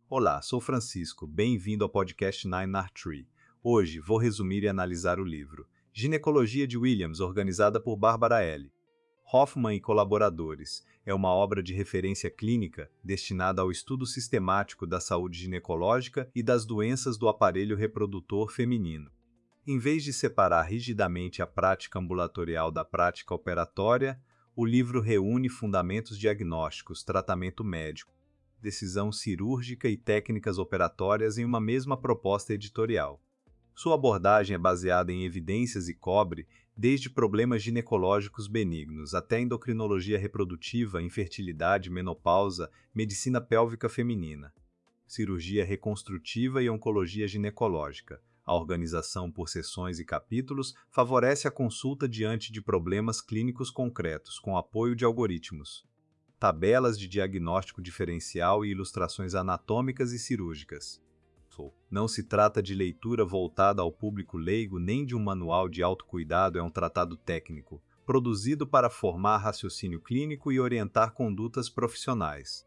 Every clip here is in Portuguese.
Olá, sou Francisco, bem-vindo ao podcast Nine Art Tree. Hoje vou resumir e analisar o livro Ginecologia de Williams, organizada por Barbara L. Hoffman e colaboradores. É uma obra de referência clínica destinada ao estudo sistemático da saúde ginecológica e das doenças do aparelho reprodutor feminino. Em vez de separar rigidamente a prática ambulatorial da prática operatória, o livro reúne fundamentos diagnósticos, tratamento médico, decisão cirúrgica e técnicas operatórias em uma mesma proposta editorial. Sua abordagem é baseada em evidências e cobre desde problemas ginecológicos benignos até endocrinologia reprodutiva, infertilidade, menopausa, medicina pélvica feminina, cirurgia reconstrutiva e oncologia ginecológica. A organização por seções e capítulos favorece a consulta diante de problemas clínicos concretos, com apoio de algoritmos, tabelas de diagnóstico diferencial e ilustrações anatômicas e cirúrgicas. Não se trata de leitura voltada ao público leigo nem de um manual de autocuidado, é um tratado técnico, produzido para formar raciocínio clínico e orientar condutas profissionais.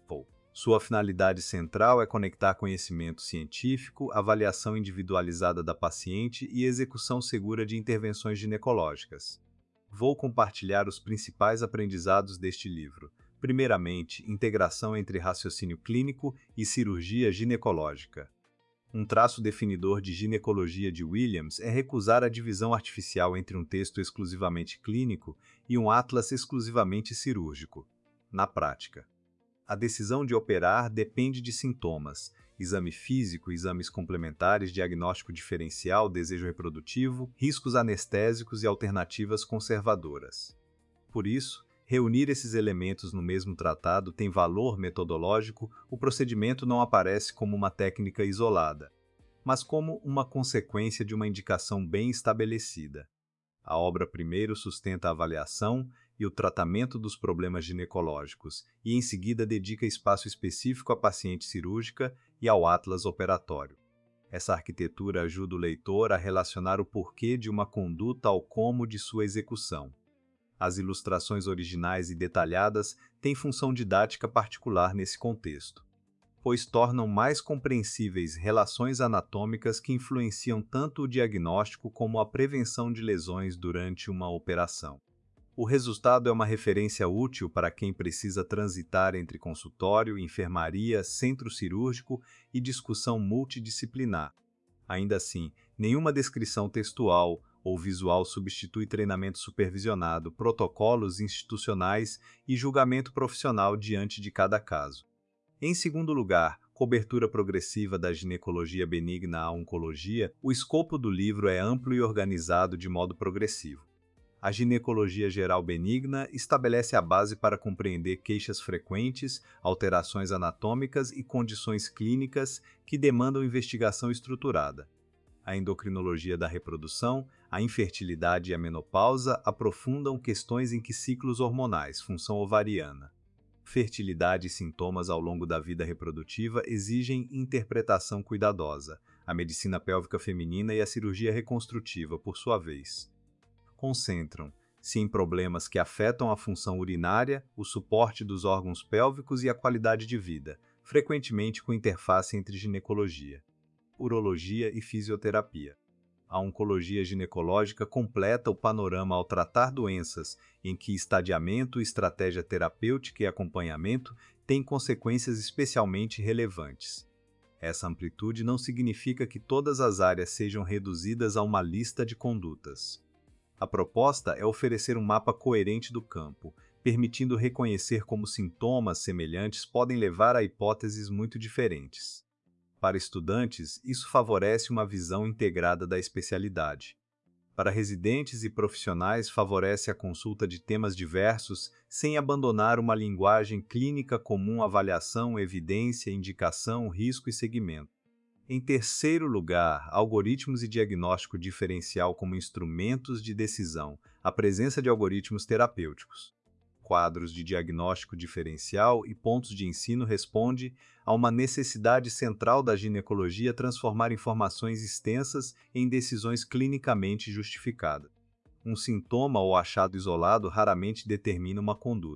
Sua finalidade central é conectar conhecimento científico, avaliação individualizada da paciente e execução segura de intervenções ginecológicas. Vou compartilhar os principais aprendizados deste livro. Primeiramente, integração entre raciocínio clínico e cirurgia ginecológica. Um traço definidor de ginecologia de Williams é recusar a divisão artificial entre um texto exclusivamente clínico e um atlas exclusivamente cirúrgico. Na prática, a decisão de operar depende de sintomas, exame físico, exames complementares, diagnóstico diferencial, desejo reprodutivo, riscos anestésicos e alternativas conservadoras. Por isso, reunir esses elementos no mesmo tratado tem valor metodológico. O procedimento não aparece como uma técnica isolada, mas como uma consequência de uma indicação bem estabelecida. A obra primeiro sustenta a avaliação e o tratamento dos problemas ginecológicos e, em seguida, dedica espaço específico à paciente cirúrgica e ao atlas operatório. Essa arquitetura ajuda o leitor a relacionar o porquê de uma conduta ao como de sua execução. As ilustrações originais e detalhadas têm função didática particular nesse contexto, pois tornam mais compreensíveis relações anatômicas que influenciam tanto o diagnóstico como a prevenção de lesões durante uma operação. O resultado é uma referência útil para quem precisa transitar entre consultório, enfermaria, centro cirúrgico e discussão multidisciplinar. Ainda assim, nenhuma descrição textual ou visual substitui treinamento supervisionado, protocolos institucionais e julgamento profissional diante de cada caso. Em segundo lugar, cobertura progressiva da ginecologia benigna à oncologia. O escopo do livro é amplo e organizado de modo progressivo. A ginecologia geral benigna estabelece a base para compreender queixas frequentes, alterações anatômicas e condições clínicas que demandam investigação estruturada. A endocrinologia da reprodução, a infertilidade e a menopausa aprofundam questões em que ciclos hormonais, função ovariana, fertilidade e sintomas ao longo da vida reprodutiva exigem interpretação cuidadosa. A medicina pélvica feminina e a cirurgia reconstrutiva, por sua vez, concentram-se em problemas que afetam a função urinária, o suporte dos órgãos pélvicos e a qualidade de vida, frequentemente com interface entre ginecologia, urologia e fisioterapia. A oncologia ginecológica completa o panorama ao tratar doenças em que estadiamento, estratégia terapêutica e acompanhamento têm consequências especialmente relevantes. Essa amplitude não significa que todas as áreas sejam reduzidas a uma lista de condutas. A proposta é oferecer um mapa coerente do campo, permitindo reconhecer como sintomas semelhantes podem levar a hipóteses muito diferentes. Para estudantes, isso favorece uma visão integrada da especialidade. Para residentes e profissionais, favorece a consulta de temas diversos sem abandonar uma linguagem clínica comum: avaliação, evidência, indicação, risco e segmento. Em terceiro lugar, algoritmos e diagnóstico diferencial como instrumentos de decisão. A presença de algoritmos terapêuticos, quadros de diagnóstico diferencial e pontos de ensino responde a uma necessidade central da ginecologia: transformar informações extensas em decisões clinicamente justificadas. Um sintoma ou achado isolado raramente determina uma conduta.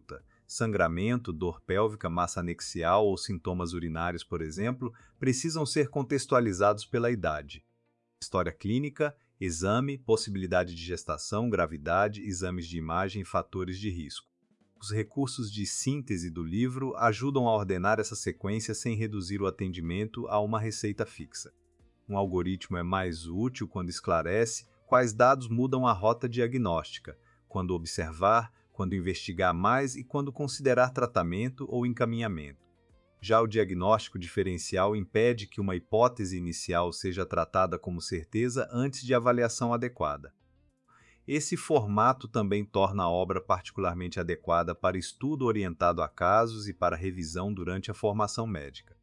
Sangramento, dor pélvica, massa anexial ou sintomas urinários, por exemplo, precisam ser contextualizados pela idade. História clínica, exame, possibilidade de gestação, gravidade, exames de imagem e fatores de risco. Os recursos de síntese do livro ajudam a ordenar essa sequência sem reduzir o atendimento a uma receita fixa. Um algoritmo é mais útil quando esclarece quais dados mudam a rota diagnóstica, quando observar, quando investigar mais e quando considerar tratamento ou encaminhamento. Já o diagnóstico diferencial impede que uma hipótese inicial seja tratada como certeza antes de avaliação adequada. Esse formato também torna a obra particularmente adequada para estudo orientado a casos e para revisão durante a formação médica.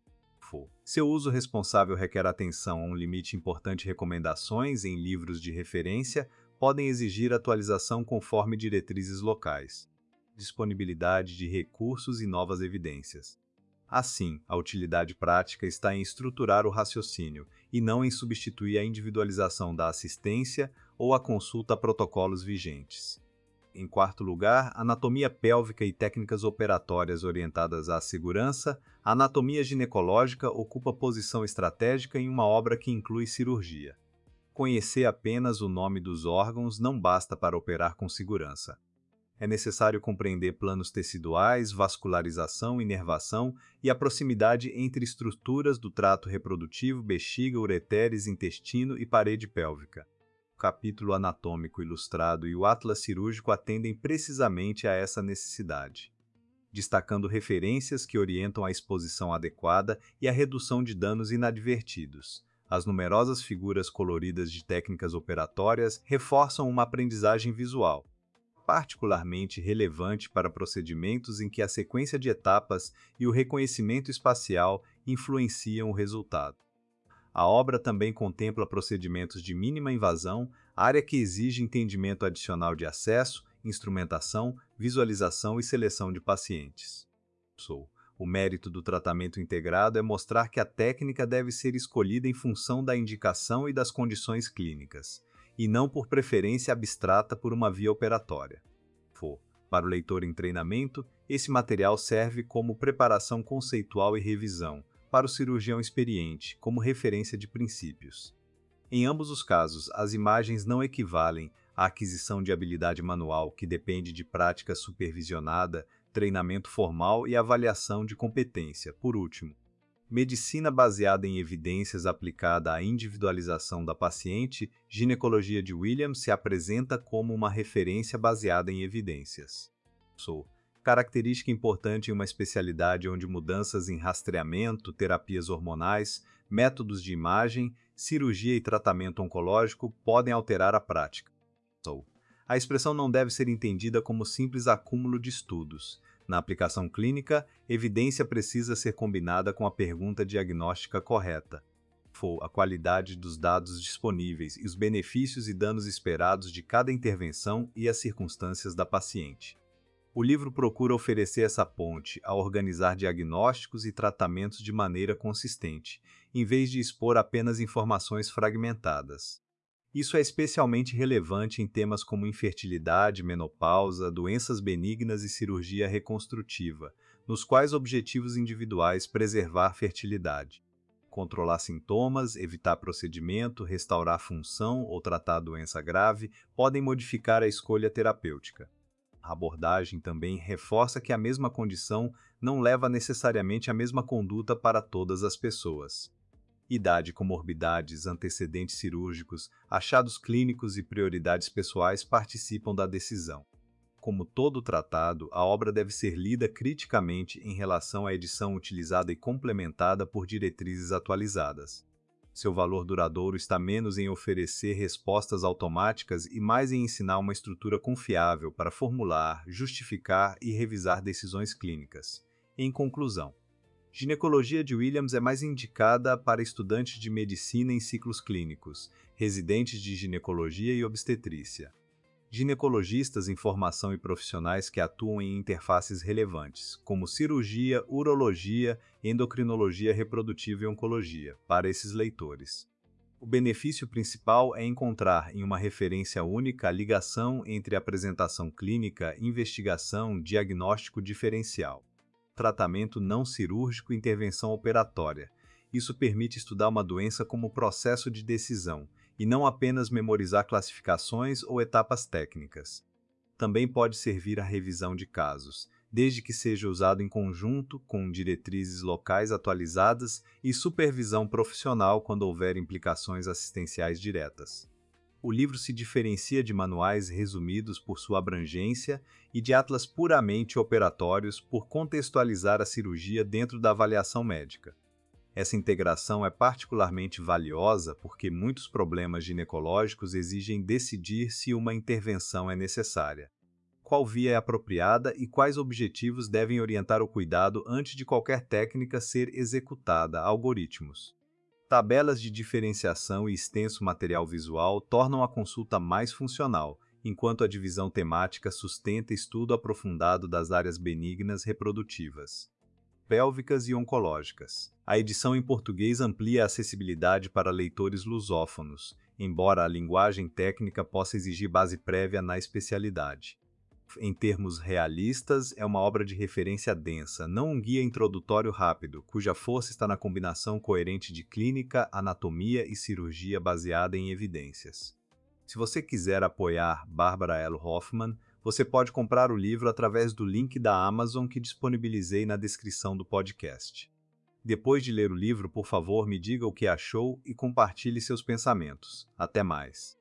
Seu uso responsável requer atenção a um limite importante. Recomendações em livros de referência podem exigir atualização conforme diretrizes locais. Disponibilidade de recursos e novas evidências. Assim, a utilidade prática está em estruturar o raciocínio e não em substituir a individualização da assistência ou a consulta a protocolos vigentes. Em quarto lugar, anatomia pélvica e técnicas operatórias orientadas à segurança. A anatomia ginecológica ocupa posição estratégica em uma obra que inclui cirurgia. Conhecer apenas o nome dos órgãos não basta para operar com segurança. É necessário compreender planos teciduais, vascularização, inervação e a proximidade entre estruturas do trato reprodutivo, bexiga, ureteres, intestino e parede pélvica. O capítulo anatômico ilustrado e o atlas cirúrgico atendem precisamente a essa necessidade, destacando referências que orientam a exposição adequada e a redução de danos inadvertidos. As numerosas figuras coloridas de técnicas operatórias reforçam uma aprendizagem visual, particularmente relevante para procedimentos em que a sequência de etapas e o reconhecimento espacial influenciam o resultado. A obra também contempla procedimentos de mínima invasão, área que exige entendimento adicional de acesso, instrumentação, visualização e seleção de pacientes. O mérito do tratamento integrado é mostrar que a técnica deve ser escolhida em função da indicação e das condições clínicas, e não por preferência abstrata por uma via operatória. Para o leitor em treinamento, esse material serve como preparação conceitual e revisão, para o cirurgião experiente, como referência de princípios. Em ambos os casos, as imagens não equivalem à aquisição de habilidade manual, que depende de prática supervisionada, treinamento formal e avaliação de competência. Por último, medicina baseada em evidências aplicada à individualização da paciente. Ginecologia de Williams se apresenta como uma referência baseada em evidências. Característica importante em uma especialidade onde mudanças em rastreamento, terapias hormonais, métodos de imagem, cirurgia e tratamento oncológico podem alterar a prática. A expressão não deve ser entendida como simples acúmulo de estudos. Na aplicação clínica, evidência precisa ser combinada com a pergunta diagnóstica correta. A qualidade dos dados disponíveis e os benefícios e danos esperados de cada intervenção e as circunstâncias da paciente. O livro procura oferecer essa ponte ao organizar diagnósticos e tratamentos de maneira consistente, em vez de expor apenas informações fragmentadas. Isso é especialmente relevante em temas como infertilidade, menopausa, doenças benignas e cirurgia reconstrutiva, nos quais objetivos individuais preservar fertilidade, controlar sintomas, evitar procedimento, restaurar função ou tratar doença grave podem modificar a escolha terapêutica. A abordagem também reforça que a mesma condição não leva necessariamente à mesma conduta para todas as pessoas. Idade, comorbidades, antecedentes cirúrgicos, achados clínicos e prioridades pessoais participam da decisão. Como todo tratado, a obra deve ser lida criticamente em relação à edição utilizada e complementada por diretrizes atualizadas. Seu valor duradouro está menos em oferecer respostas automáticas e mais em ensinar uma estrutura confiável para formular, justificar e revisar decisões clínicas. Em conclusão, Ginecologia de Williams é mais indicada para estudantes de medicina em ciclos clínicos, residentes de ginecologia e obstetrícia, ginecologistas em formação e profissionais que atuam em interfaces relevantes, como cirurgia, urologia, endocrinologia reprodutiva e oncologia, para esses leitores. O benefício principal é encontrar em uma referência única a ligação entre apresentação clínica, investigação, diagnóstico diferencial, tratamento não cirúrgico e intervenção operatória. Isso permite estudar uma doença como processo de decisão, e não apenas memorizar classificações ou etapas técnicas. Também pode servir à revisão de casos, desde que seja usado em conjunto com diretrizes locais atualizadas e supervisão profissional quando houver implicações assistenciais diretas. O livro se diferencia de manuais resumidos por sua abrangência e de atlas puramente operatórios por contextualizar a cirurgia dentro da avaliação médica. Essa integração é particularmente valiosa porque muitos problemas ginecológicos exigem decidir se uma intervenção é necessária. Qual via é apropriada e quais objetivos devem orientar o cuidado antes de qualquer técnica ser executada, algoritmos. Tabelas de diferenciação e extenso material visual tornam a consulta mais funcional, enquanto a divisão temática sustenta estudo aprofundado das áreas benignas reprodutivas, pélvicas e oncológicas. A edição em português amplia a acessibilidade para leitores lusófonos, embora a linguagem técnica possa exigir base prévia na especialidade. Em termos realistas, é uma obra de referência densa, não um guia introdutório rápido, cuja força está na combinação coerente de clínica, anatomia e cirurgia baseada em evidências. Se você quiser apoiar Barbara L. Hoffman, você pode comprar o livro através do link da Amazon que disponibilizei na descrição do podcast. Depois de ler o livro, por favor, me diga o que achou e compartilhe seus pensamentos. Até mais!